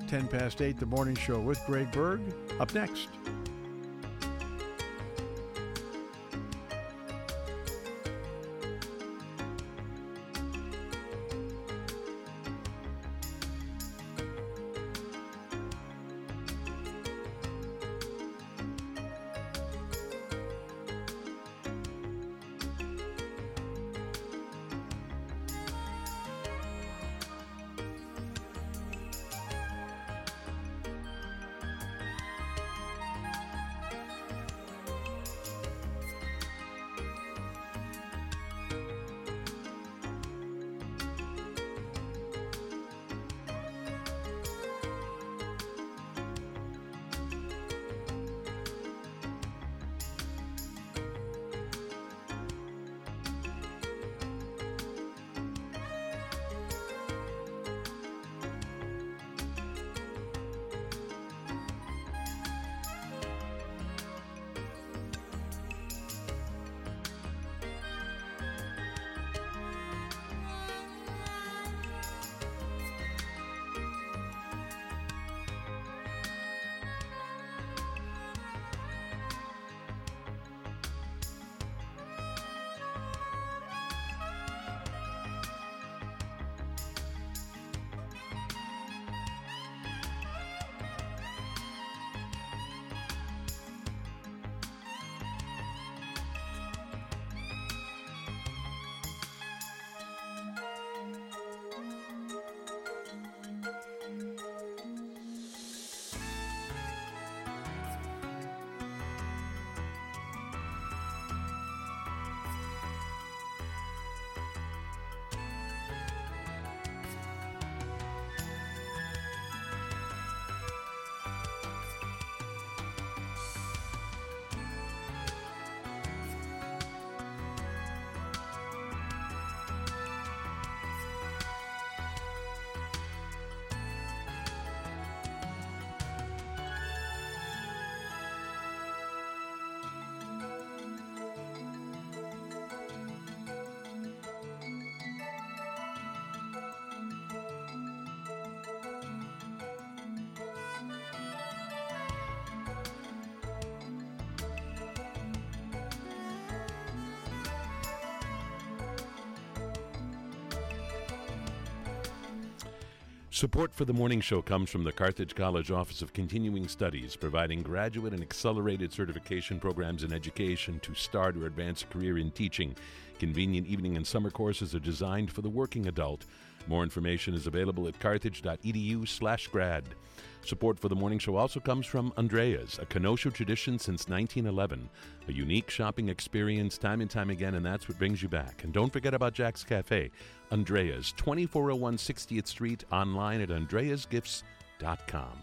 10 past 8, the morning show with Greg Berg. Up next. Support for the morning show comes from the Carthage College Office of Continuing Studies, providing graduate and accelerated certification programs in education to start or advance a career in teaching. Convenient evening and summer courses are designed for the working adult. More information is available at carthage.edu/grad. Support for the morning show also comes from Andrea's, a Kenosha tradition since 1911. A unique shopping experience time and time again, and that's what brings you back. And don't forget about Jack's Cafe. Andrea's, 2401 60th Street, online at andreasgifts.com.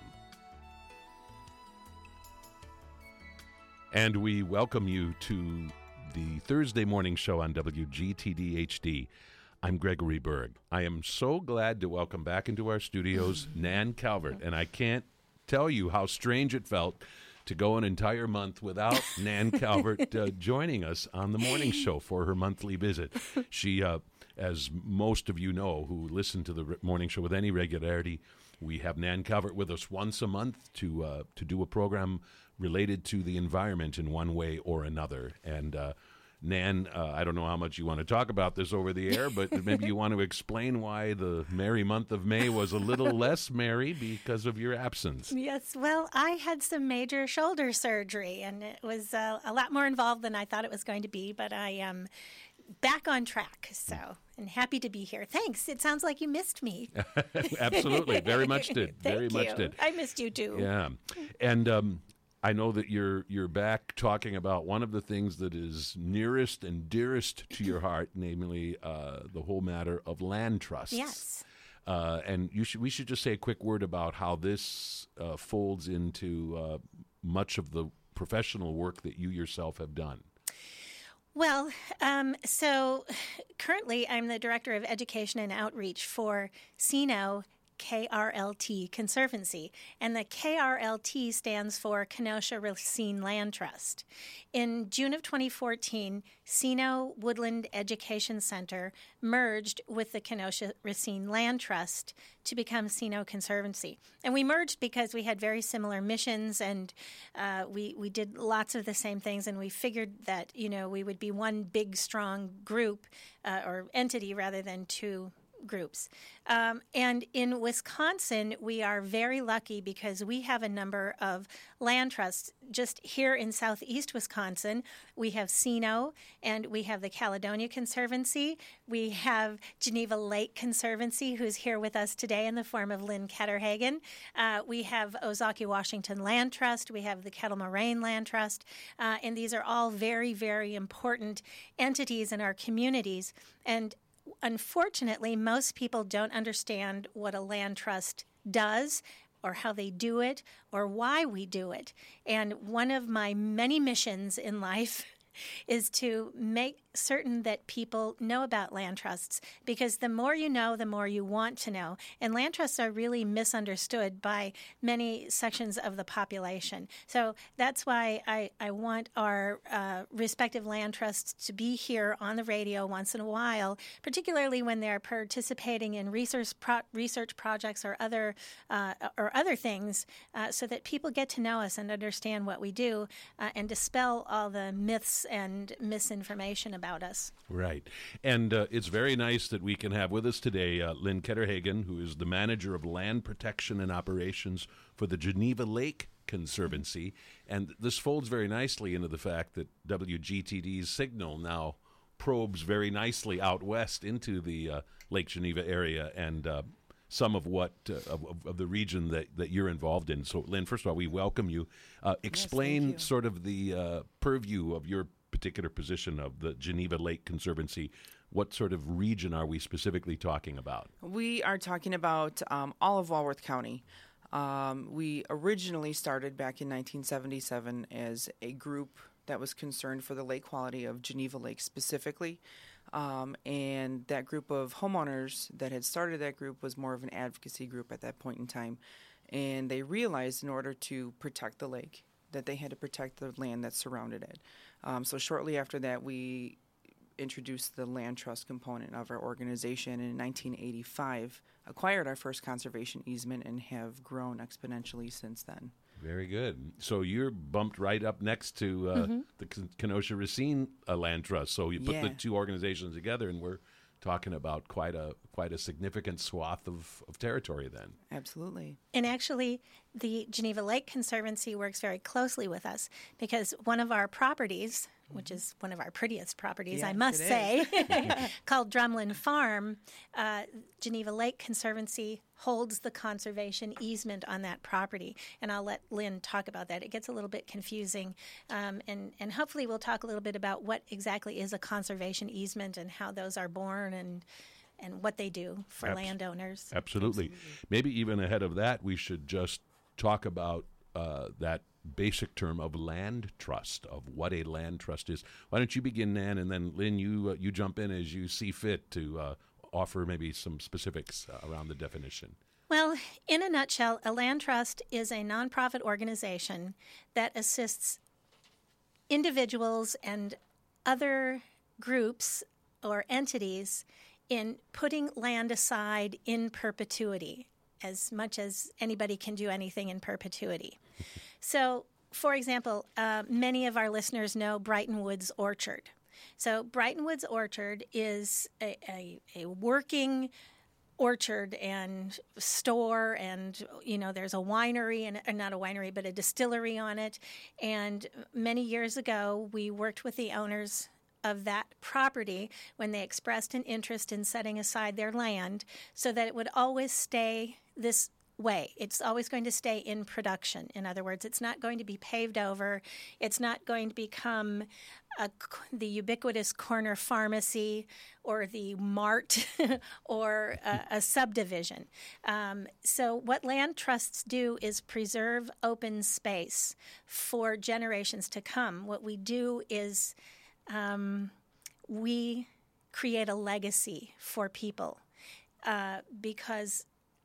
And we welcome you to the Thursday morning show on WGTD-HD. I'm Gregory Berg. I am so glad to welcome back into our studios Nan Calvert, and I can't tell you how strange it felt to go an entire month without Nan Calvert joining us on the morning show for her monthly visit. She, as most of you know who listen to the morning show with any regularity, we have Nan Calvert with us once a month to do a program related to the environment in one way or another. And Nan, I don't know how much you want to talk about this over the air, but maybe you want to explain why the merry month of May was a little less merry because of your absence. Yes, well, I had some major shoulder surgery, and it was a lot more involved than I thought it was going to be, but I am back on track, so and happy to be here. Thanks. It sounds like you missed me. Absolutely. Very much did. Very much did. I missed you, too. Yeah. And I know that you're back talking about one of the things that is nearest and dearest to your heart, namely the whole matter of land trusts. Yes. And we should just say a quick word about how this folds into much of the professional work that you yourself have done. Well, so currently I'm the Director of Education and Outreach for CNO KRLT Conservancy, and the KRLT stands for Kenosha Racine Land Trust. In June of 2014, Sino Woodland Education Center merged with the Kenosha Racine Land Trust to become Sino Conservancy. And we merged because we had very similar missions, and we did lots of the same things, and we figured that, we would be one big, strong group or entity rather than two groups. And in Wisconsin, we are very lucky because we have a number of land trusts. Just here in southeast Wisconsin, we have Sino, and we have the Caledonia Conservancy. We have Geneva Lake Conservancy, who's here with us today in the form of Lynn Ketterhagen. We have Ozaukee Washington Land Trust. We have the Kettle Moraine Land Trust. And these are all very, very important entities in our communities. And unfortunately, most people don't understand what a land trust does or how they do it or why we do it. And one of my many missions in life is to make certain that people know about land trusts, because the more you know, the more you want to know. And land trusts are really misunderstood by many sections of the population. So that's why I want our respective land trusts to be here on the radio once in a while, particularly when they're participating in research projects or other things, so that people get to know us and understand what we do, and dispel all the myths and misinformation about us. Right. And it's very nice that we can have with us today Lynn Ketterhagen, who is the manager of land protection and operations for the Geneva Lake Conservancy. And this folds very nicely into the fact that WGTD's signal now probes very nicely out west into the Lake Geneva area and some of what of the region that you're involved in. So, Lynn, first of all, we welcome you. Explain you. sort of the purview of your particular position of the Geneva Lake Conservancy. What sort of region are we specifically talking about? We are talking about all of Walworth County. We originally started back in 1977 as a group that was concerned for the lake quality of Geneva Lake specifically. And that group of homeowners that had started that group was more of an advocacy group at that point in time. And they realized in order to protect the lake that they had to protect the land that surrounded it. So shortly after that, we introduced the land trust component of our organization, and in 1985 acquired our first conservation easement and have grown exponentially since then. Very good. So you're bumped right up next to the Kenosha Racine Land Trust. So you put the two organizations together, and we're talking about quite a significant swath of territory then. Absolutely. And actually, the Geneva Lake Conservancy works very closely with us, because one of our properties, which is one of our prettiest properties, Yes, I must it say, called Drumlin Farm, Geneva Lake Conservancy holds the conservation easement on that property. And I'll let Lynn talk about that. It gets a little bit confusing. And hopefully we'll talk a little bit about what exactly is a conservation easement and how those are born and what they do for landowners. Absolutely. Maybe even ahead of that, we should just talk about that basic term of land trust, of what a land trust is. Why don't you begin, Nan, and then Lynn, you jump in as you see fit to offer maybe some specifics around the definition. Well, in a nutshell, a land trust is a nonprofit organization that assists individuals and other groups or entities in putting land aside in perpetuity, as much as anybody can do anything in perpetuity. So, for example, many of our listeners know Brighton Woods Orchard. So Brighton Woods Orchard is a working orchard and store, and there's a winery, and not a winery, but a distillery on it. And many years ago, we worked with the owners of that property when they expressed an interest in setting aside their land so that it would always stay this way. It's always going to stay in production. In other words, it's not going to be paved over. It's not going to become the ubiquitous corner pharmacy or the mart or a subdivision. So what land trusts do is preserve open space for generations to come. What we do is we create a legacy for people because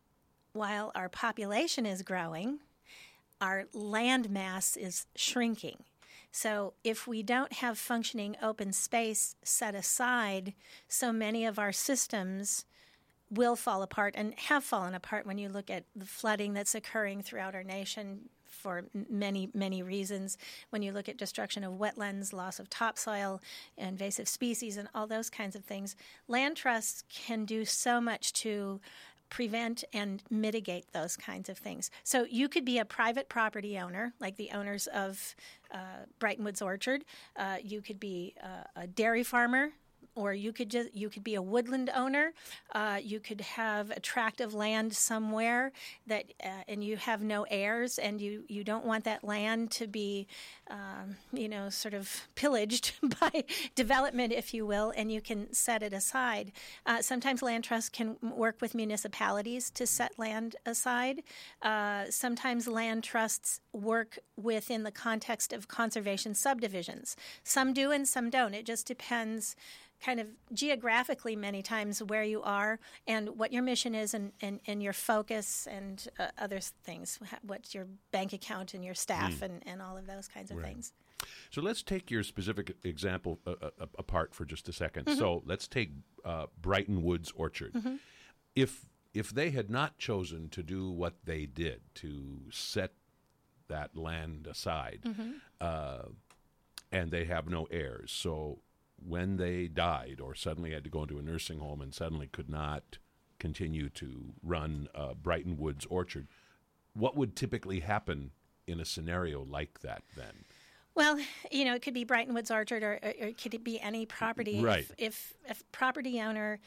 while our population is growing, our land mass is shrinking. So if we don't have functioning open space set aside, so many of our systems will fall apart and have fallen apart when you look at the flooding that's occurring throughout our nation for many, many reasons. When you look at destruction of wetlands, loss of topsoil, invasive species, and all those kinds of things, land trusts can do so much to prevent and mitigate those kinds of things. So you could be a private property owner, like the owners of Brighton Woods Orchard. You could be a dairy farmer, or you could be a woodland owner. You could have a tract of land somewhere that, and you have no heirs, and you don't want that land to be, sort of pillaged by development, if you will, and you can set it aside. Sometimes land trusts can work with municipalities to set land aside. Sometimes land trusts work within the context of conservation subdivisions. Some do and some don't. It just depends kind of geographically many times where you are and what your mission is and your focus and other things, what's your bank account and your staff and all of those kinds of things. So let's take your specific example apart for just a second. So let's take Brighton Woods Orchard. If they had not chosen to do what they did, to set that land aside, and they have no heirs, so when they died or suddenly had to go into a nursing home and suddenly could not continue to run Brighton Woods Orchard, what would typically happen in a scenario like that then? Well, it could be Brighton Woods Orchard or it could be any property. Right. If a property owner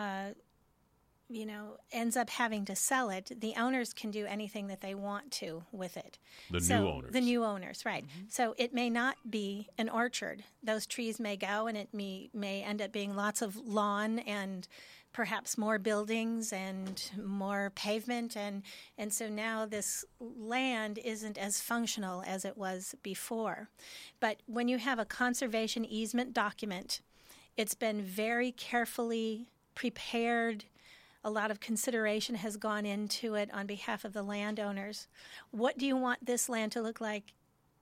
ends up having to sell it, the owners can do anything that they want to with it. The new owners, right. So it may not be an orchard. Those trees may go, and it may end up being lots of lawn and perhaps more buildings and more pavement. And so now this land isn't as functional as it was before. But when you have a conservation easement document, it's been very carefully prepared. A lot of consideration has gone into it on behalf of the landowners. What do you want this land to look like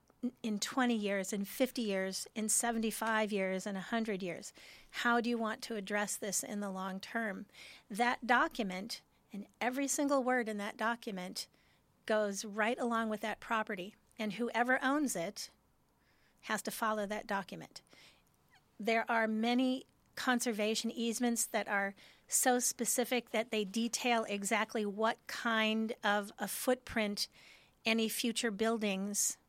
in 20 years, in 50 years, in 75 years, and 100 years? How do you want to address this in the long term? That document, and every single word in that document, goes right along with that property. And whoever owns it has to follow that document. There are many conservation easements that are so specific that they detail exactly what kind of a footprint any future buildings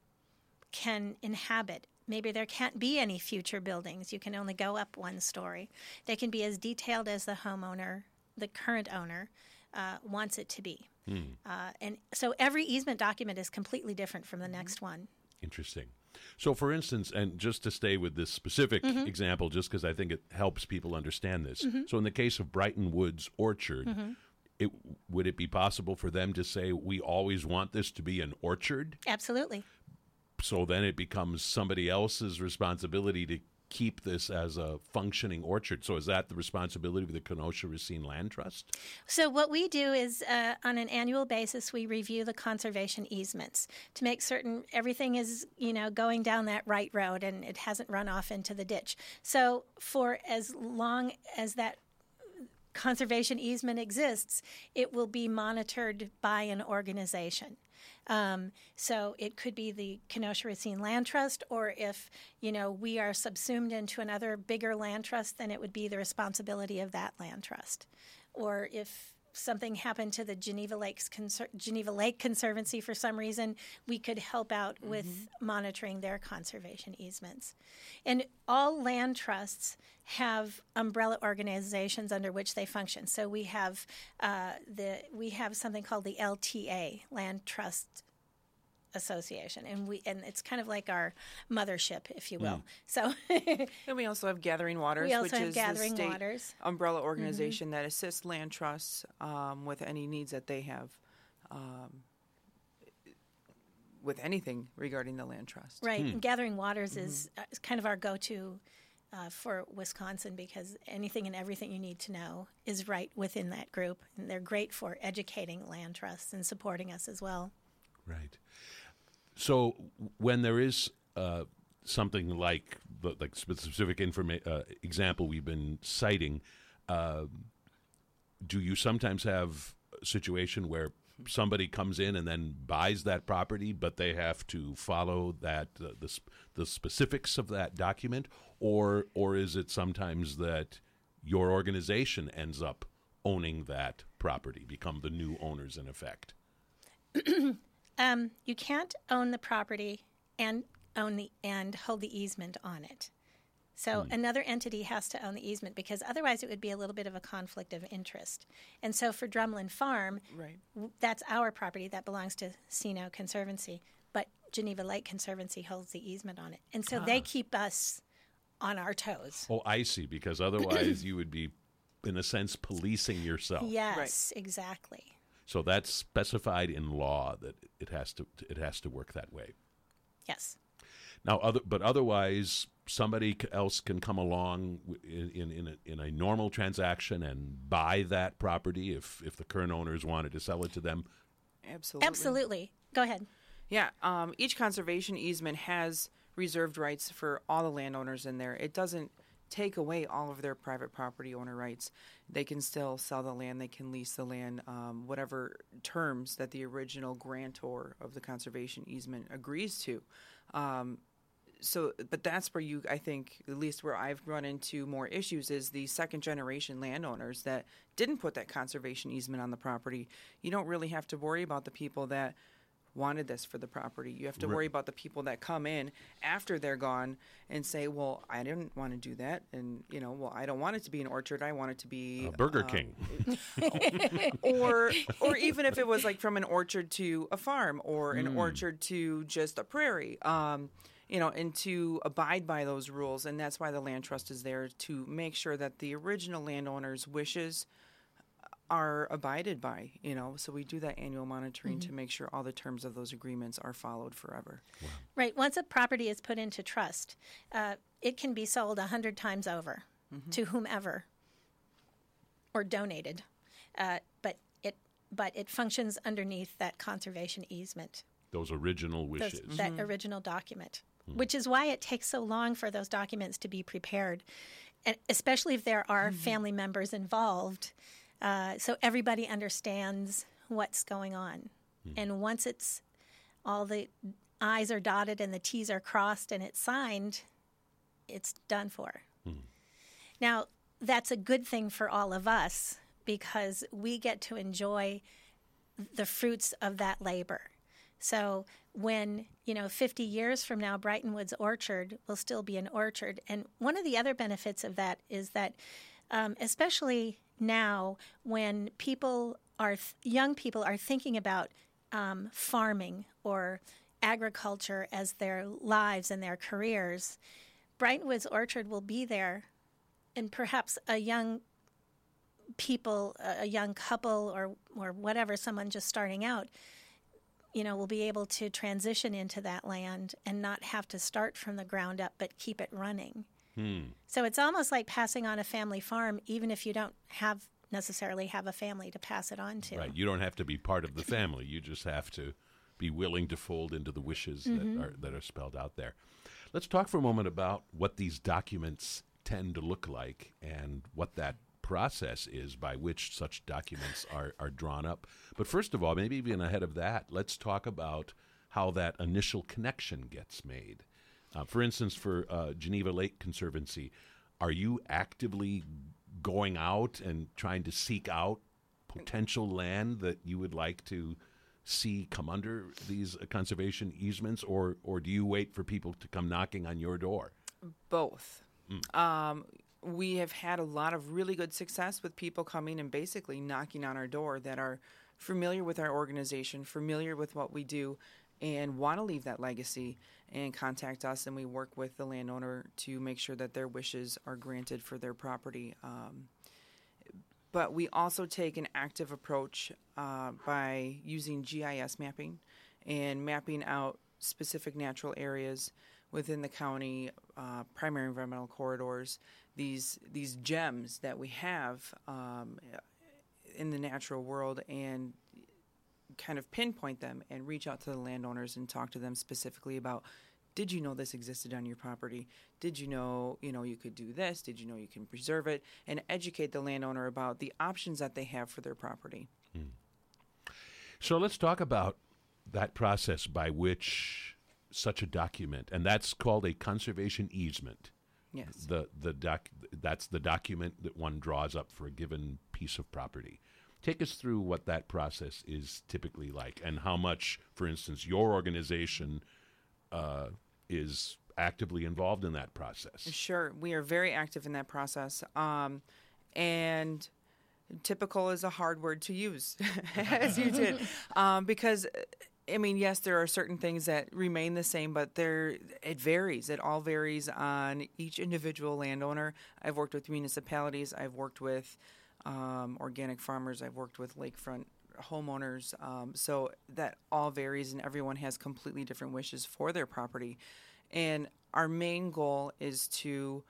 can inhabit. Maybe there can't be any future buildings. You can only go up one story. They can be as detailed as the homeowner, the current owner, wants it to be. And so every easement document is completely different from the next one. Interesting. So, for instance, and just to stay with this specific example, just because I think it helps people understand this. So in the case of Brighton Woods Orchard, would it be possible for them to say, we always want this to be an orchard? Absolutely. So then it becomes somebody else's responsibility to keep this as a functioning orchard. So is that the responsibility of the Kenosha Racine Land Trust? So what we do is on an annual basis, we review the conservation easements to make certain everything is, going down that right road and it hasn't run off into the ditch. So for as long as that conservation easement exists, it will be monitored by an organization. So it could be the Kenosha Racine Land Trust, or if, we are subsumed into another bigger land trust, then it would be the responsibility of that land trust. Or if something happened to the Geneva Lake Conservancy for some reason, we could help out with monitoring their conservation easements. And all land trusts have umbrella organizations under which they function. So we have something called the LTA, Land Trust Association, and it's kind of like our mothership, if you will. So, and we also have Gathering Waters, which is Gathering the state Waters umbrella organization that assists land trusts with any needs that they have with anything regarding the land trust. Right. And Gathering Waters is kind of our go-to for Wisconsin, because anything and everything you need to know is right within that group. And they're great for educating land trusts and supporting us as well. Right. So when there is something like the specific example we've been citing, do you sometimes have a situation where somebody comes in and then buys that property, but they have to follow that the specifics of that document, or is it sometimes that your organization ends up owning that property, become the new owners in effect? You can't own the property and hold the easement on it. So another entity has to own the easement, because otherwise it would be a little bit of a conflict of interest. And so for Drumlin Farm, that's our property that belongs to Sino Conservancy, but Geneva Lake Conservancy holds the easement on it. And so they keep us on our toes. Oh, I see, because otherwise you would be, in a sense, policing yourself. Yes, exactly. So that's specified in law that it has to work that way. Yes. Now, otherwise, somebody else can come along in a normal transaction and buy that property if the current owners wanted to sell it to them. Absolutely. Go ahead. Yeah. Each conservation easement has reserved rights for all the landowners in there. It doesn't take away all of their private property owner rights. They can still sell the land. They can lease the land, whatever terms that the original grantor of the conservation easement agrees to. But that's where I think, at least where I've run into more issues, is the second generation landowners that didn't put that conservation easement on the property. You don't really have to worry about the people that wanted this for the property. You have to worry about the people that come in after they're gone and say, well, I didn't want to do that. And, I don't want it to be an orchard. I want it to be Burger King. or even if it was like from an orchard to a farm, or an orchard to just a prairie. And to abide by those rules. And that's why the land trust is there, to make sure that the original landowner's wishes are abided by, So we do that annual monitoring to make sure all the terms of those agreements are followed forever. Wow. Right. Once a property is put into trust, it can be sold 100 times over to whomever, or donated. But it functions underneath that conservation easement. Those original wishes. That original document. Which is why it takes so long for those documents to be prepared, and especially if there are family members involved, so everybody understands what's going on. And once it's all the I's are dotted and the T's are crossed and it's signed, it's done for. Now, that's a good thing for all of us, because we get to enjoy the fruits of that labor. So when, 50 years from now, Brighton Woods Orchard will still be an orchard. And one of the other benefits of that is that, especially now when young people are thinking about farming or agriculture as their lives and their careers, Brighton Woods Orchard will be there, and perhaps a young couple or whatever, someone just starting out, will be able to transition into that land and not have to start from the ground up, but keep it running. So it's almost like passing on a family farm, even if you don't necessarily have a family to pass it on to. Right. You don't have to be part of the family. You just have to be willing to fold into the wishes that are spelled out there. Let's talk for a moment about what these documents tend to look like and what that process is by which such documents are drawn up. But first of all, maybe even ahead of that, let's talk about how that initial connection gets made. For instance, for Geneva Lake Conservancy, are you actively going out and trying to seek out potential land that you would like to see come under these conservation easements, or do you wait for people to come knocking on your door? Both. We have had a lot of really good success with people coming and basically knocking on our door that are familiar with our organization, familiar with what we do, and want to leave that legacy and contact us, and we work with the landowner to make sure that their wishes are granted for their property. But we also take an active approach by using GIS mapping and mapping out specific natural areas. within the county, primary environmental corridors, these gems that we have in the natural world, and kind of pinpoint them and reach out to the landowners and talk to them specifically about, did you know this existed on your property? Did you know, you could do this? Did you know you can preserve it? And educate the landowner about the options that they have for their property. So let's talk about that process by which such a document, and that's called a conservation easement. Yes. That's the document that one draws up for a given piece of property. Take us through what that process is typically like, and how much, for instance, your organization is actively involved in that process. Sure. We are very active in that process. And typical is a hard word to use, as you did, because, yes, there are certain things that remain the same, but it varies. It all varies on each individual landowner. I've worked with municipalities. I've worked with organic farmers. I've worked with lakefront homeowners. So that all varies, and everyone has completely different wishes for their property. And our main goal is to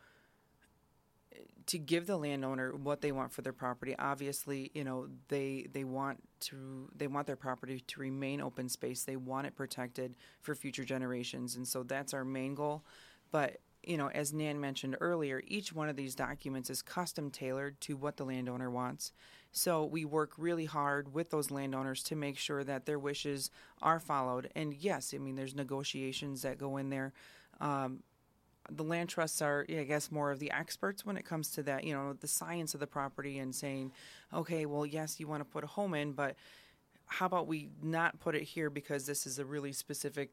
give the landowner what they want for their property. Obviously, they want their property to remain open space. They want it protected for future generations, and so that's our main goal. But as Nan mentioned earlier, each one of these documents is custom tailored to what the landowner wants. So we work really hard with those landowners to make sure that their wishes are followed. And yes, there's negotiations that go in there. The land trusts are, I guess, more of the experts when it comes to that, the science of the property, and saying, okay, well, yes, you want to put a home in, but how about we not put it here because this is a really specific,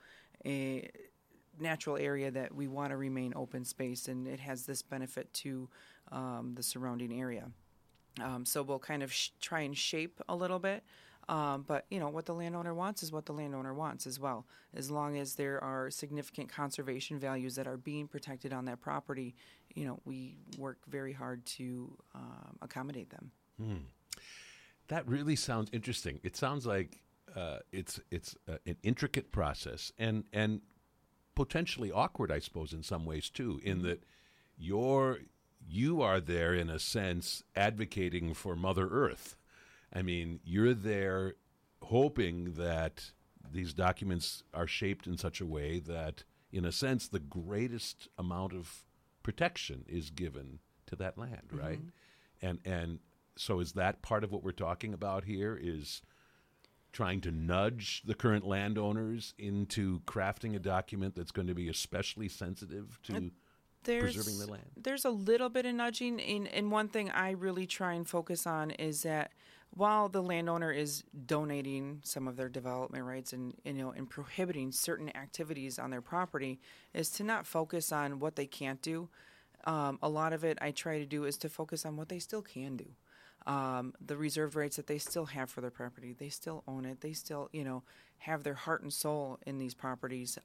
a natural area that we want to remain open space, and it has this benefit to the surrounding area. So we'll kind of try and shape a little bit. But, what the landowner wants is what the landowner wants as well. As long as there are significant conservation values that are being protected on that property, we work very hard to accommodate them. That really sounds interesting. It sounds like it's an intricate process and potentially awkward, I suppose, in some ways, too, in that you are there, in a sense, advocating for Mother Earth. You're there hoping that these documents are shaped in such a way that, in a sense, the greatest amount of protection is given to that land, right? And so is that part of what we're talking about here, is trying to nudge the current landowners into crafting a document that's going to be especially sensitive to preserving the land? There's a little bit of nudging. And one thing I really try and focus on is that while the landowner is donating some of their development rights and prohibiting certain activities on their property, is to not focus on what they can't do. A lot of it I try to do is to focus on what they still can do. The reserved rights that they still have for their property. They still own it. They still, have their heart and soul in these properties,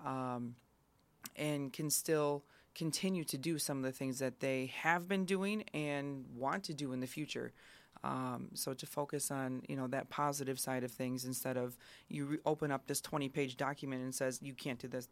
and can still continue to do some of the things that they have been doing and want to do in the future. So to focus on, that positive side of things, instead of you open up this 20-page document and says you can't do this,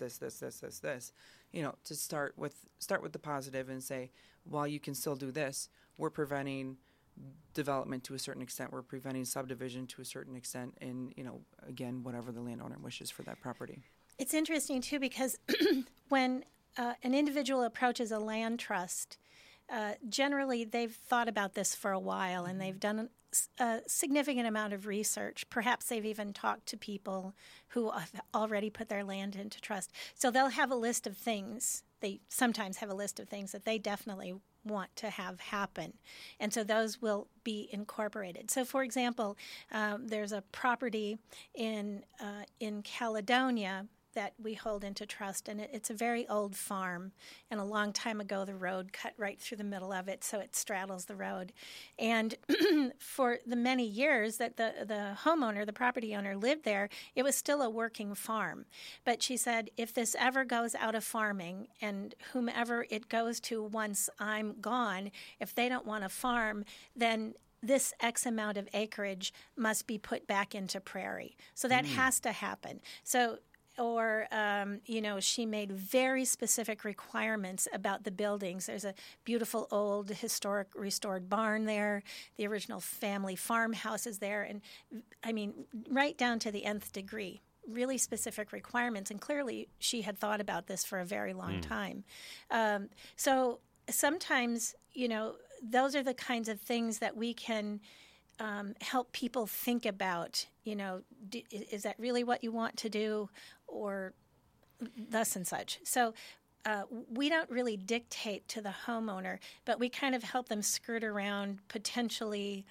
to start with the positive and say, while you can still do this, we're preventing development to a certain extent, we're preventing subdivision to a certain extent, and, again, whatever the landowner wishes for that property. It's interesting, too, because when an individual approaches a land trust, generally they've thought about this for a while, and they've done a significant amount of research. Perhaps they've even talked to people who have already put their land into trust. So they'll have a list of things. They sometimes have a list of things that they definitely want to have happen. And so those will be incorporated. So, for example, there's a property in Caledonia that we hold into trust, and it's a very old farm, and a long time ago the road cut right through the middle of it, so it straddles the road. And for the many years that the homeowner, the property owner, lived there, it was still a working farm. But she said, if this ever goes out of farming, and whomever it goes to once I'm gone, if they don't want to farm, then this X amount of acreage must be put back into prairie. So that has to happen. So or she made very specific requirements about the buildings. There's a beautiful old historic restored barn there. The original family farmhouse is there, and I mean, right down to the nth degree. Really specific requirements, and clearly she had thought about this for a very long time. So sometimes, those are the kinds of things that we can help people think about. Is that really what you want to do, or thus and such? So we don't really dictate to the homeowner, but we kind of help them skirt around potentially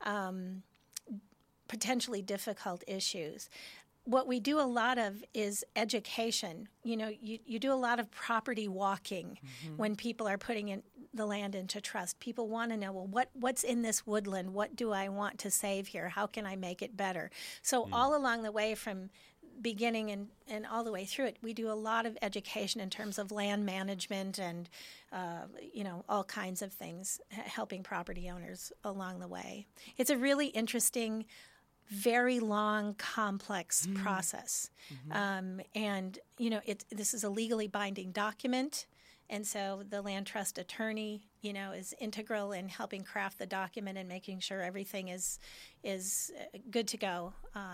difficult issues. What we do a lot of is education. You do a lot of property walking when people are putting in the land into trust. People want to know, well, what's in this woodland? What do I want to save here? How can I make it better? So all along the way, from beginning and all the way through it, we do a lot of education in terms of land management and all kinds of things, helping property owners along the way. It's a really interesting, very long, complex process. And, this is a legally binding document. And so the land trust attorney, is integral in helping craft the document and making sure everything is good to go.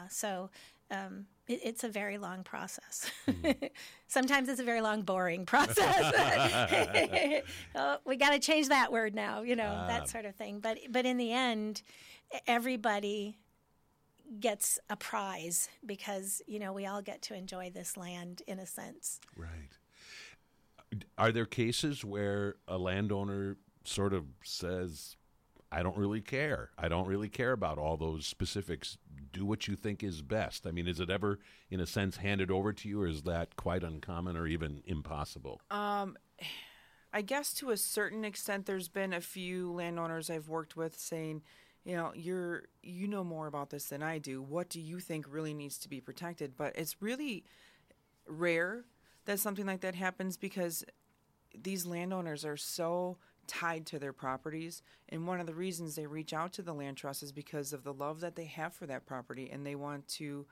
It's a very long process. Sometimes it's a very long, boring process. We got to change that word now, that sort of thing. But in the end, everybody gets a prize because, we all get to enjoy this land in a sense. Right. Are there cases where a landowner sort of says, I don't really care. I don't really care about all those specifics. Do what you think is best. I mean, is it ever, in a sense, handed over to you, or is that quite uncommon or even impossible? I guess to a certain extent, there's been a few landowners I've worked with saying, you know more about this than I do. What do you think really needs to be protected? But it's really rare that something like that happens because these landowners are so tied to their properties, and one of the reasons they reach out to the land trust is because of the love that they have for that property, and they want to,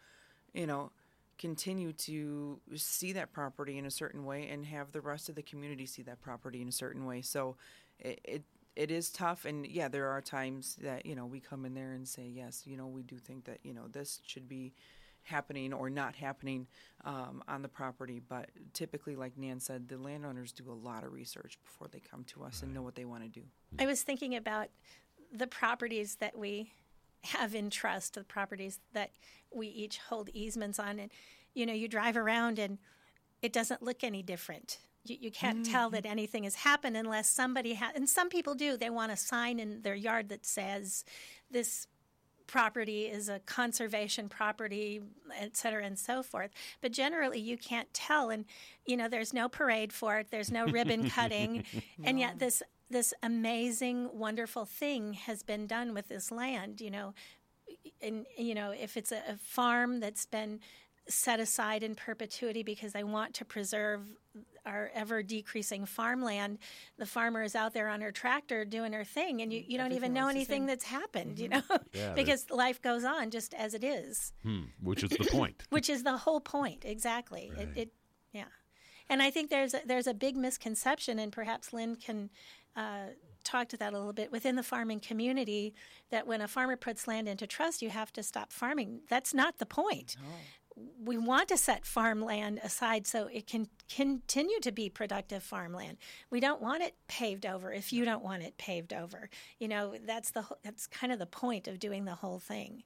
continue to see that property in a certain way and have the rest of the community see that property in a certain way. So it is tough, and there are times that we come in there and say, yes, we do think that this should be happening or not happening on the property. But typically, like Nan said, the landowners do a lot of research before they come to us and know what they want to do. I was thinking about the properties that we have in trust, the properties that we each hold easements on. And, you drive around and it doesn't look any different. You can't tell that anything has happened unless somebody and some people do. They want a sign in their yard that says this property is a conservation property, et cetera, and so forth. But generally, you can't tell. And, there's no parade for it. There's no ribbon cutting. And yet this amazing, wonderful thing has been done with this land, And, if it's a farm that's been set aside in perpetuity because they want to preserve our ever-decreasing farmland, the farmer is out there on her tractor doing her thing, and you don't even know anything that's happened, because life goes on just as it is. Which is the point. Which is the whole point, exactly. Right. And I think there's a big misconception, and perhaps Lynn can talk to that a little bit within the farming community, that when a farmer puts land into trust, you have to stop farming. That's not the point. No. We want to set farmland aside so it can continue to be productive farmland. We don't want it paved over if you don't want it paved over. That's kind of the point of doing the whole thing.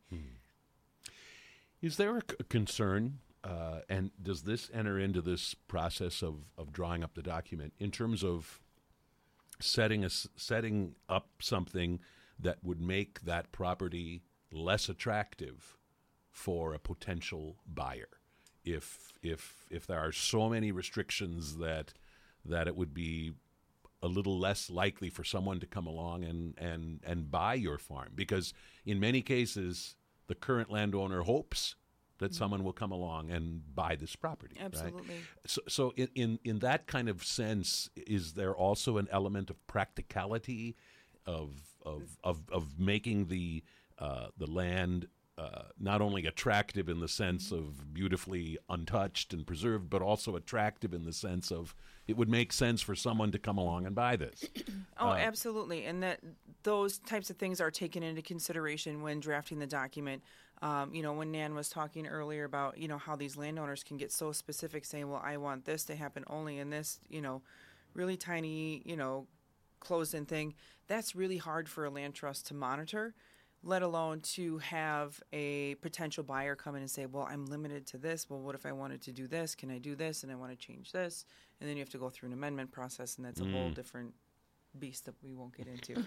Is there a concern, and does this enter into this process of drawing up the document in terms of setting up something that would make that property less attractive for a potential buyer, if there are so many restrictions that it would be a little less likely for someone to come along and buy your farm? Because in many cases, the current landowner hopes that someone will come along and buy this property. Absolutely. Right? So in that kind of sense, is there also an element of practicality of making the land not only attractive in the sense of beautifully untouched and preserved, but also attractive in the sense of it would make sense for someone to come along and buy this. Oh, absolutely. And that those types of things are taken into consideration when drafting the document. When Nan was talking earlier about, how these landowners can get so specific saying, well, I want this to happen only in this, really tiny, closed-in thing. That's really hard for a land trust to monitor, let alone to have a potential buyer come in and say, well, I'm limited to this. Well, what if I wanted to do this? Can I do this? And I want to change this. And then you have to go through an amendment process, and that's a whole different beast that we won't get into.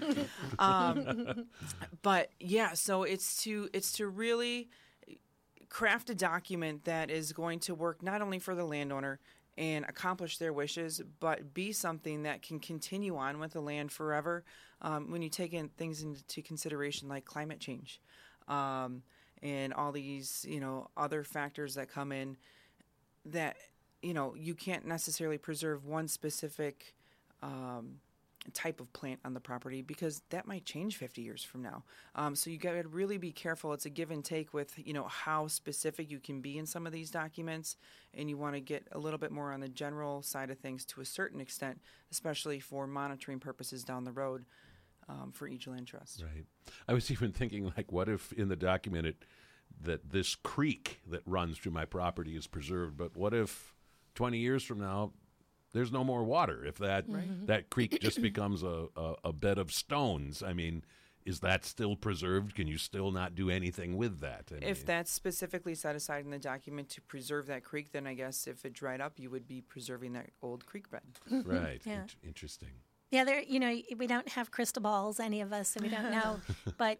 But yeah, so it's to really craft a document that is going to work not only for the landowner and accomplish their wishes, but be something that can continue on with the land forever. When you take in things into consideration like climate change, and all these, other factors that come in that, you can't necessarily preserve one specific type of plant on the property because that might change 50 years from now. So you got to really be careful. It's a give and take with, how specific you can be in some of these documents, and you want to get a little bit more on the general side of things to a certain extent, especially for monitoring purposes down the road for each land trust. Right. I was even thinking, what if in the document that this creek that runs through my property is preserved, but what if 20 years from now there's no more water? If that creek just becomes a bed of stones, I mean, is that still preserved? Can you still not do anything with that? If that's specifically set aside in the document to preserve that creek, then I guess if it dried up, you would be preserving that old creek bed. Right. Yeah. Interesting. Yeah, we don't have crystal balls, any of us, so we don't know. But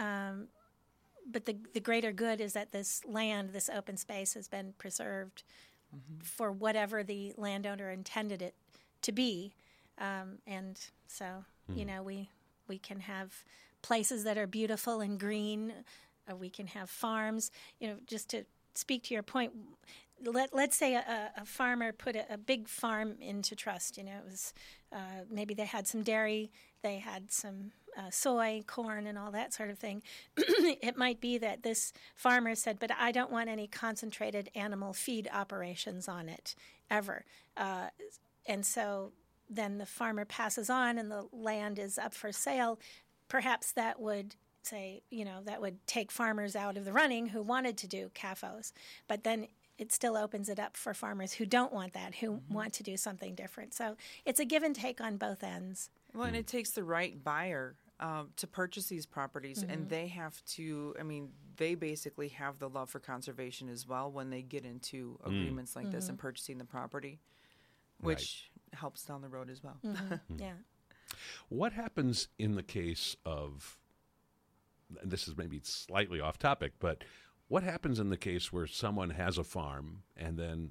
the greater good is that this land, this open space, has been preserved for whatever the landowner intended it to be, and so we can have places that are beautiful and green. We can have farms. Just to speak to your point, let's say a farmer put a big farm into trust. It was maybe they had some dairy, they had some soy, corn, and all that sort of thing. It might be that this farmer said, but I don't want any concentrated animal feed operations on it ever. And so then the farmer passes on and the land is up for sale. Perhaps that would say, that would take farmers out of the running who wanted to do CAFOs. But then it still opens it up for farmers who don't want that, who want to do something different. So it's a give and take on both ends. Well, and it takes the right buyer to purchase these properties, and they have to, they basically have the love for conservation as well when they get into agreements like this and purchasing the property, which helps down the road as well. Yeah. What happens in the case of, and this is maybe slightly off topic, but what happens in the case where someone has a farm and then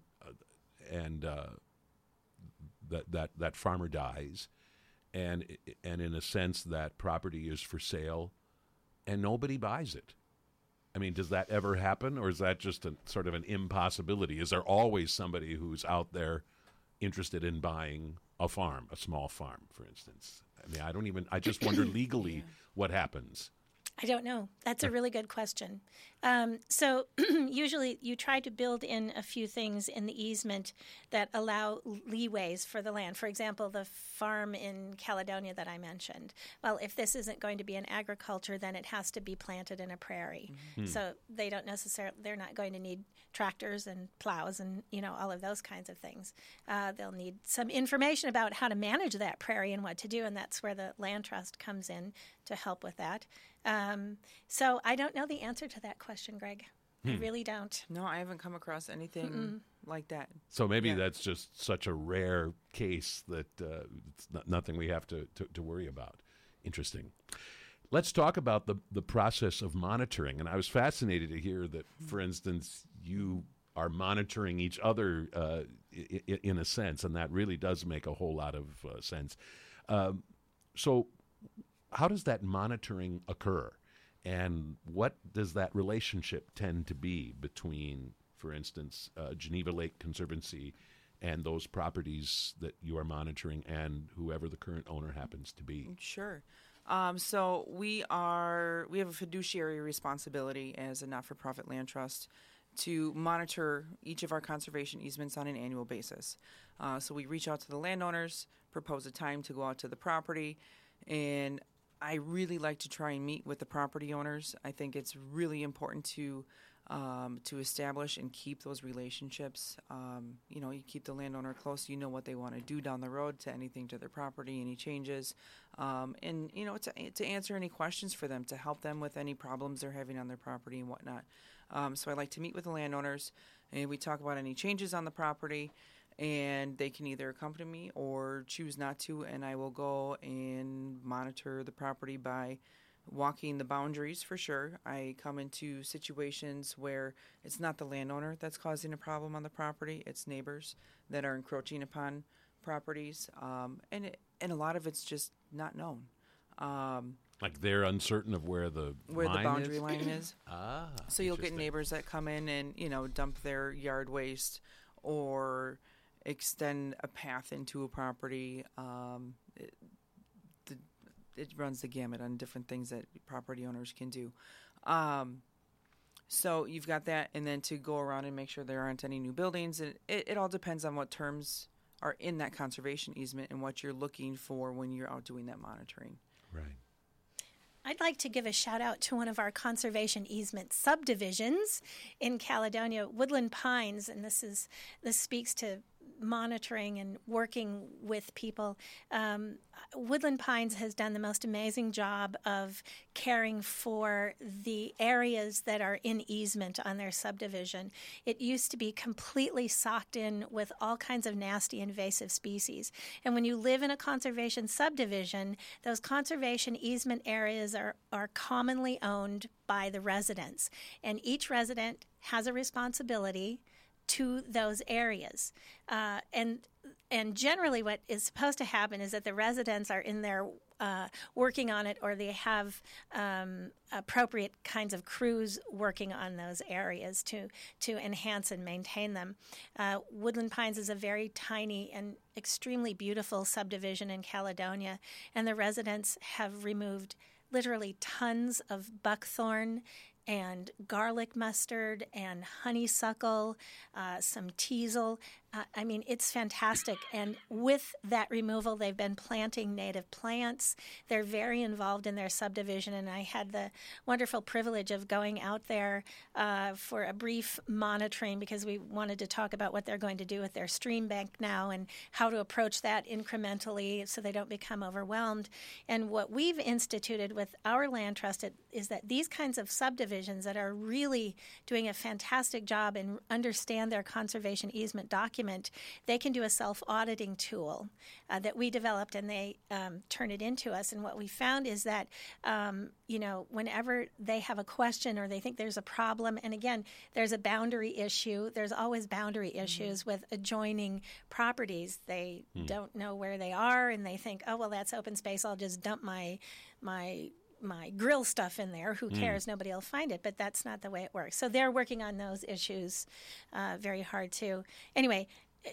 that farmer dies, and in a sense that property is for sale and nobody buys it? I mean, does that ever happen, or is that just a sort of an impossibility? Is there always somebody who's out there interested in buying a farm, a small farm, for instance? I just wonder legally what happens. I don't know. That's a really good question. So usually you try to build in a few things in the easement that allow leeways for the land. For example, the farm in Caledonia that I mentioned. Well, if this isn't going to be an agriculture, then it has to be planted in a prairie. So they're not going to need tractors and plows and, all of those kinds of things. They'll need some information about how to manage that prairie and what to do, and that's where the land trust comes in to help with that. So I don't know the answer to that question, Greg. I really don't. No, I haven't come across anything like that. So maybe that's just such a rare case that it's nothing we have to worry about. Interesting. Let's talk about the process of monitoring. And I was fascinated to hear that, for instance, you are monitoring each other in a sense, and that really does make a whole lot of sense. So how does that monitoring occur? And what does that relationship tend to be between, for instance, Geneva Lake Conservancy and those properties that you are monitoring and whoever the current owner happens to be? Sure. So we have a fiduciary responsibility as a not-for-profit land trust to monitor each of our conservation easements on an annual basis. So we reach out to the landowners, propose a time to go out to the property, and I really like to try and meet with the property owners. I think it's really important to establish and keep those relationships. You keep the landowner close. You know what they want to do down the road to anything to their property, any changes, and to answer any questions for them, to help them with any problems they're having on their property and whatnot. So I like to meet with the landowners, and we talk about any changes on the property. And they can either accompany me or choose not to, and I will go and monitor the property by walking the boundaries for sure. I come into situations where it's not the landowner that's causing a problem on the property, it's neighbors that are encroaching upon properties, and a lot of it's just not known. Like they're uncertain of where the boundary line is. So you'll get neighbors that come in and dump their yard waste or extend a path into a property. It runs the gamut on different things that property owners can do. So you've got that, and then to go around and make sure there aren't any new buildings. It all depends on what terms are in that conservation easement and what you're looking for when you're out doing that monitoring. Right. I'd like to give a shout out to one of our conservation easement subdivisions in Caledonia, Woodland Pines, and this speaks to monitoring and working with people. Woodland Pines has done the most amazing job of caring for the areas that are in easement on their subdivision. It used to be completely socked in with all kinds of nasty invasive species. And when you live in a conservation subdivision, those conservation easement areas are commonly owned by the residents. And each resident has a responsibility to those areas. And generally what is supposed to happen is that the residents are in there working on it, or they have appropriate kinds of crews working on those areas to enhance and maintain them. Woodland Pines is a very tiny and extremely beautiful subdivision in Caledonia, and the residents have removed literally tons of buckthorn and garlic mustard and honeysuckle, some teasel. It's fantastic. And with that removal, they've been planting native plants. They're very involved in their subdivision, and I had the wonderful privilege of going out there for a brief monitoring because we wanted to talk about what they're going to do with their stream bank now and how to approach that incrementally so they don't become overwhelmed. And what we've instituted with our land trust is that these kinds of subdivisions that are really doing a fantastic job and understand their conservation easement document, they can do a self-auditing tool that we developed, and they turn it into us. And what we found is that, whenever they have a question or they think there's a problem, and again, there's a boundary issue, there's always boundary issues with adjoining properties. They don't know where they are, and they think, oh, well, that's open space. I'll just dump my grill stuff in there. Who cares? Nobody will find it. But that's not the way it works. So they're working on those issues very hard too. Anyway,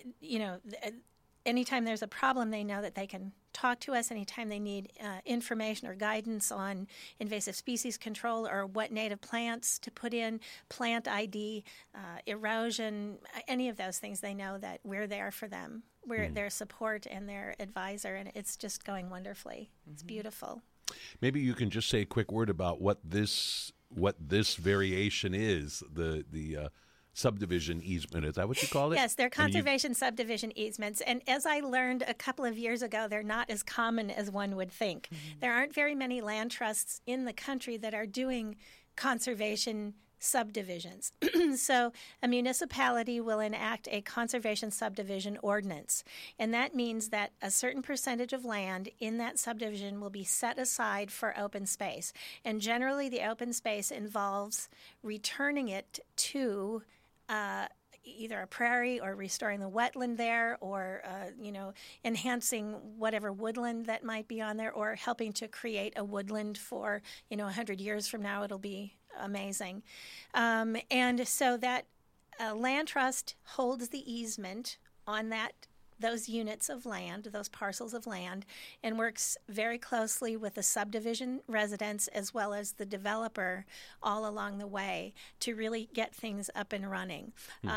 anytime there's a problem, they know that they can talk to us. Anytime they need information or guidance on invasive species control or what native plants to put in, plant ID, erosion, any of those things, they know that we're there for them. We're their support and their advisor, and it's just going wonderfully. It's beautiful. Maybe you can just say a quick word about what this variation is, the subdivision easement. Is that what you call it? Yes, they're conservation subdivision easements. And as I learned a couple of years ago, they're not as common as one would think. There aren't very many land trusts in the country that are doing conservation subdivisions. So a municipality will enact a conservation subdivision ordinance, and that means that a certain percentage of land in that subdivision will be set aside for open space. And generally the open space involves returning it to either a prairie or restoring the wetland there, or enhancing whatever woodland that might be on there, or helping to create a woodland for 100 years from now. It'll be amazing. And so that land trust holds the easement on those units of land, those parcels of land, and works very closely with the subdivision residents as well as the developer all along the way to really get things up and running.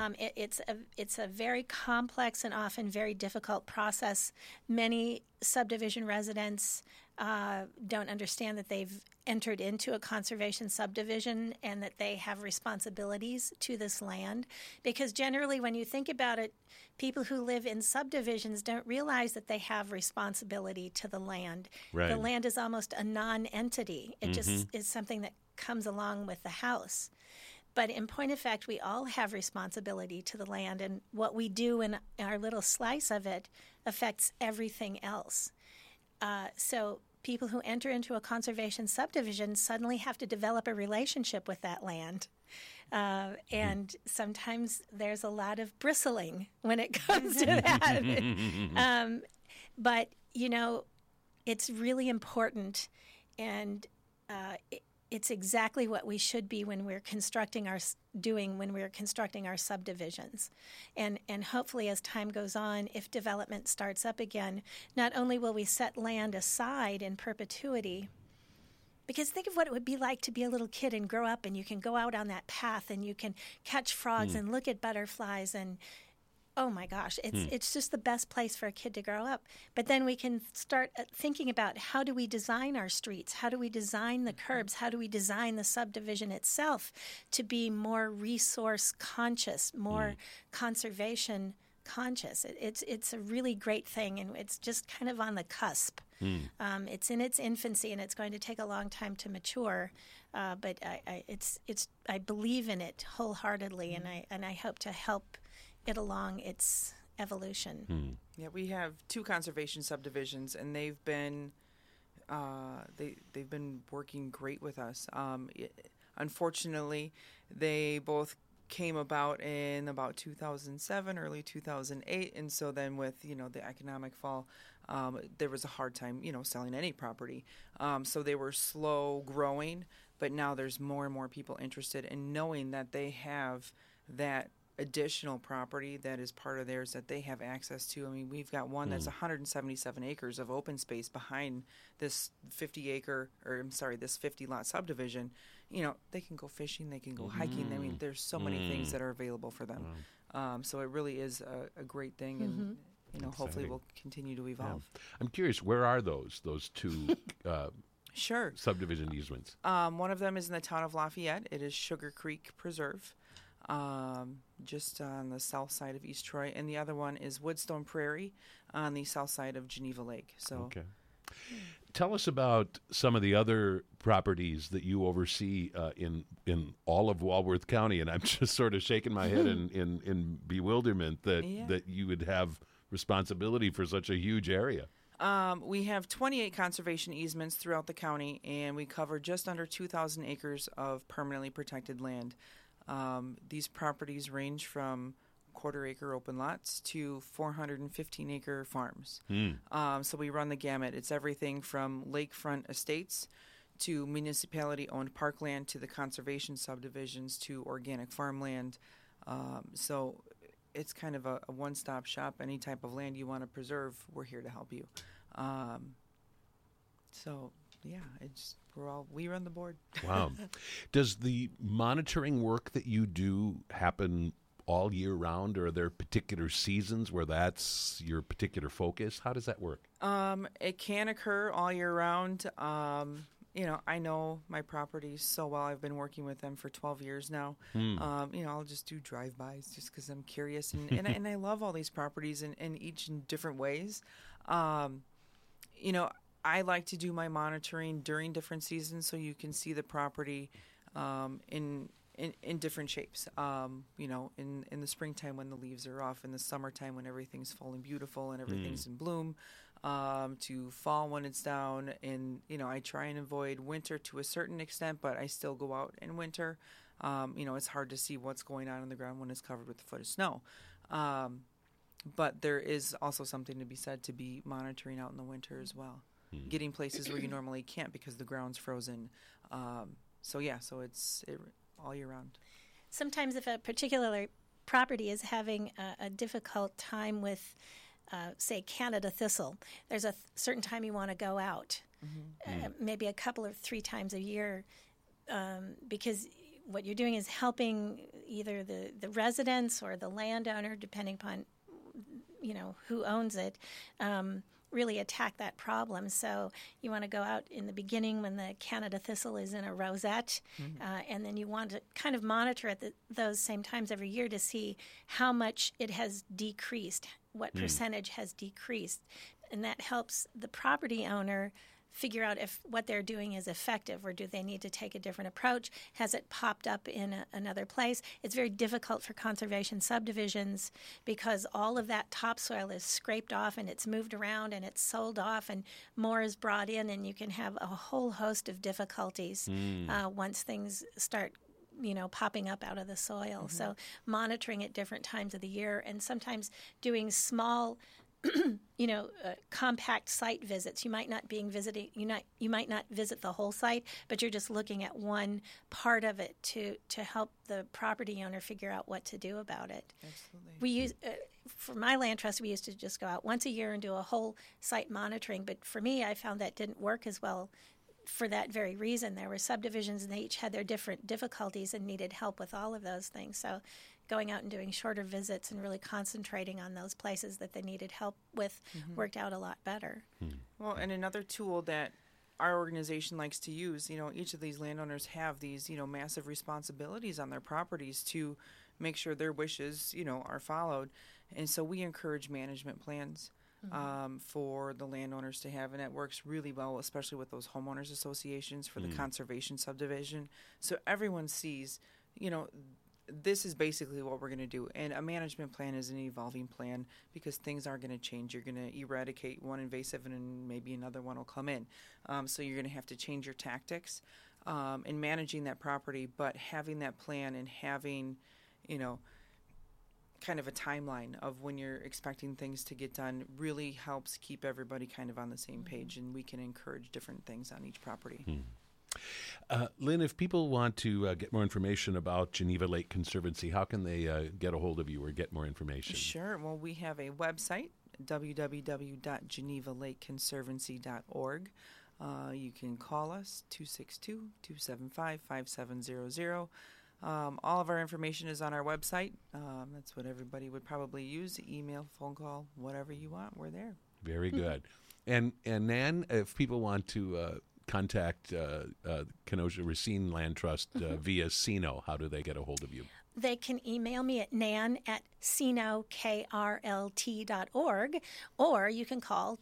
It's a very complex and often very difficult process. Many subdivision residents don't understand that they've entered into a conservation subdivision and that they have responsibilities to this land. Because generally, when you think about it, people who live in subdivisions don't realize that they have responsibility to the land. Right. The land is almost a non-entity. It just is something that comes along with the house. But in point of fact, we all have responsibility to the land, and what we do in our little slice of it affects everything else. So people who enter into a conservation subdivision suddenly have to develop a relationship with that land. And sometimes there's a lot of bristling when it comes to that. But, you know, it's really important, and it's exactly what we should be when we're constructing our subdivisions. And hopefully as time goes on, if development starts up again, not only will we set land aside in perpetuity, because think of what it would be like to be a little kid and grow up and you can go out on that path and you can catch frogs and look at butterflies and oh my gosh, it's just the best place for a kid to grow up. But then we can start thinking about how do we design our streets? How do we design the curbs? How do we design the subdivision itself to be more resource conscious, more conservation conscious? It's a really great thing, and it's just kind of on the cusp. It's in its infancy, and it's going to take a long time to mature. But I believe in it wholeheartedly, and I hope to help it along its evolution. Yeah, we have 2 conservation subdivisions, and they've been working great with us. Unfortunately, they both came about in about 2007, early 2008, and so then with the economic fall, there was a hard time selling any property. So they were slow growing, but now there's more and more people interested in knowing that they have that additional property that is part of theirs that they have access to. I mean, we've got one that's 177 acres of open space behind this 50-lot subdivision. They can go fishing, they can go hiking. I mean, there's so many things that are available for them. So it really is a great thing, and hopefully will continue to evolve. Yeah. I'm curious, where are those 2 Sure. subdivision easements? One of them is in the town of Lafayette. It is Sugar Creek Preserve, just on the south side of East Troy, and the other one is Woodstone Prairie on the south side of Geneva Lake. So, okay. Tell us about some of the other properties that you oversee in all of Walworth County, and I'm just sort of shaking my head in bewilderment that you would have responsibility for such a huge area. We have 28 conservation easements throughout the county, and we cover just under 2,000 acres of permanently protected land. These properties range from quarter-acre open lots to 415-acre farms. So we run the gamut. It's everything from lakefront estates to municipality-owned parkland to the conservation subdivisions to organic farmland. So it's kind of a one-stop shop. Any type of land you want to preserve, we're here to help you. We run the board. Wow. Does the monitoring work that you do happen all year round, or are there particular seasons where that's your particular focus? How does that work? It can occur all year round. I know my properties so well. I've been working with them for 12 years now. I'll just do drive-bys just because I'm curious. And I love all these properties in each in different ways. I like to do my monitoring during different seasons so you can see the property in different shapes. In the springtime when the leaves are off, in the summertime when everything's full and beautiful and everything's in bloom, to fall when it's down. And, I try and avoid winter to a certain extent, but I still go out in winter. It's hard to see what's going on in the ground when it's covered with a foot of snow. But there is also something to be said to be monitoring out in the winter as well. Getting places where you normally can't because the ground's frozen. So it's all year round. Sometimes if a particular property is having a difficult time with say, Canada thistle, there's a certain time you want to go out, maybe a couple or 3 times a year, because what you're doing is helping either the residents or the landowner, depending upon who owns it, really attack that problem. So you want to go out in the beginning when the Canada thistle is in a rosette, and then you want to kind of monitor at those same times every year to see how much it has decreased, what percentage has decreased. And that helps the property owner figure out if what they're doing is effective, or do they need to take a different approach? Has it popped up in another place? It's very difficult for conservation subdivisions because all of that topsoil is scraped off and it's moved around and it's sold off and more is brought in, and you can have a whole host of difficulties once things start popping up out of the soil. So monitoring at different times of the year, and sometimes doing small compact site visits. You might not you might not visit the whole site, but you're just looking at one part of it to help the property owner figure out what to do about it. Absolutely. We use for my land trust, we used to just go out once a year and do a whole site monitoring. But for me, I found that didn't work as well. For that very reason, there were subdivisions and they each had their different difficulties and needed help with all of those things. So going out and doing shorter visits and really concentrating on those places that they needed help with worked out a lot better. Well, and another tool that our organization likes to use, each of these landowners have these, massive responsibilities on their properties to make sure their wishes, are followed. And so we encourage management plans for the landowners to have, and it works really well, especially with those homeowners associations for the conservation subdivision. So everyone sees, this is basically what we're going to do. And a management plan is an evolving plan because things are going to change. You're going to eradicate one invasive and maybe another one will come in. So you're going to have to change your tactics in managing that property, but having that plan and having, kind of a timeline of when you're expecting things to get done really helps keep everybody kind of on the same page, and we can encourage different things on each property. Lynn, if people want to get more information about Geneva Lake Conservancy, how can they get a hold of you or get more information? Sure. Well, we have a website, www.genevalakeconservancy.org. You can call us, 262-275-5700. All of our information is on our website. That's what everybody would probably use, email, phone call, whatever you want, we're there. Very good. And Nan, if people want to contact Kenosha Racine Land Trust via CINO, how do they get a hold of you? They can email me at nan@cinokrlt.org, or you can call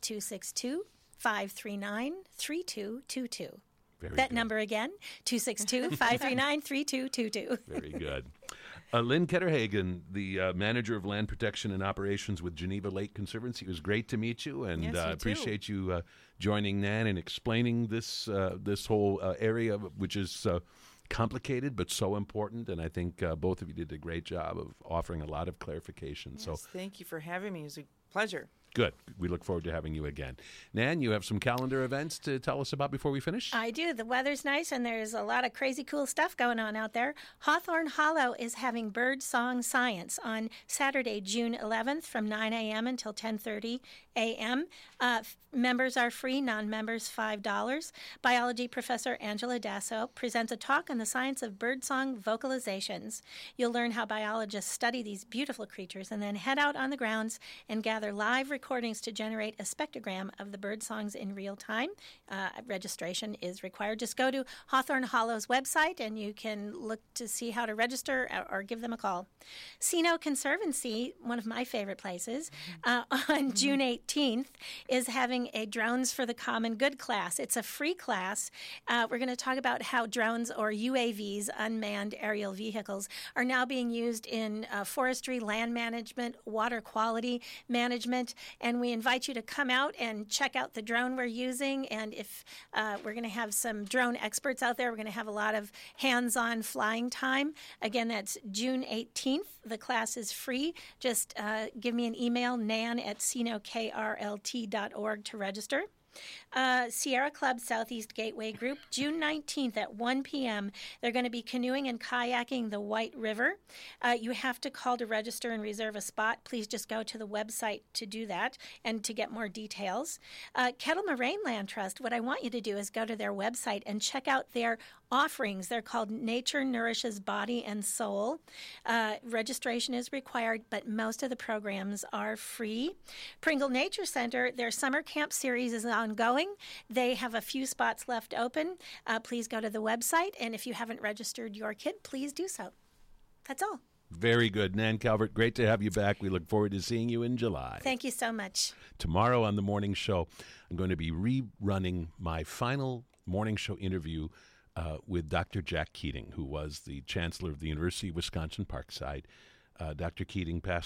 262-539-3222. That number again, 262-539-3222. Very good. Lynn Ketterhagen, the manager of land protection and operations with Geneva Lake Conservancy. It was great to meet you, and yes, appreciate you joining Nan and explaining this whole area, which is complicated but so important. And I think both of you did a great job of offering a lot of clarification. Yes, so thank you for having me. It was a pleasure. Good. We look forward to having you again. Nan, you have some calendar events to tell us about before we finish? I do. The weather's nice, and there's a lot of crazy cool stuff going on out there. Hawthorne Hollow is having Bird Song Science on Saturday, June 11th from 9 a.m. until 10:30 a.m. Members are free, non-members $5. Biology professor Angela Dasso presents a talk on the science of birdsong vocalizations. You'll learn how biologists study these beautiful creatures and then head out on the grounds and gather live recordings to generate a spectrogram of the bird songs in real time. Registration is required. Just go to Hawthorne Hollow's website and you can look to see how to register or give them a call. CINO Conservancy, one of my favorite places, on June 18th is having a Drones for the Common Good class. It's a free class. We're going to talk about how drones, or UAVs, unmanned aerial vehicles, are now being used in forestry, land management, water quality management, and we invite you to come out and check out the drone we're using. And if we're going to have some drone experts out there, we're going to have a lot of hands-on flying time. Again, that's June 18th. The class is free. Just give me an email, nan@cinokrlt.org, to register. Sierra Club Southeast Gateway Group, June 19th at 1 p.m. They're going to be canoeing and kayaking the White River. You have to call to register and reserve a spot. Please just go to the website to do that and to get more details. Kettle Moraine Land Trust, what I want you to do is go to their website and check out their offerings. They're called Nature Nourishes Body and Soul. Registration is required, but most of the programs are free. Pringle Nature Center, their summer camp series is ongoing. They have a few spots left open. Please go to the website, and if you haven't registered your kid, please do so. That's all. Very good. Nan Calvert, great to have you back. We look forward to seeing you in July. Thank you so much. Tomorrow on the morning show, I'm going to be rerunning my final morning show interview with Dr. Jack Keating, who was the chancellor of the University of Wisconsin Parkside. Dr. Keating passed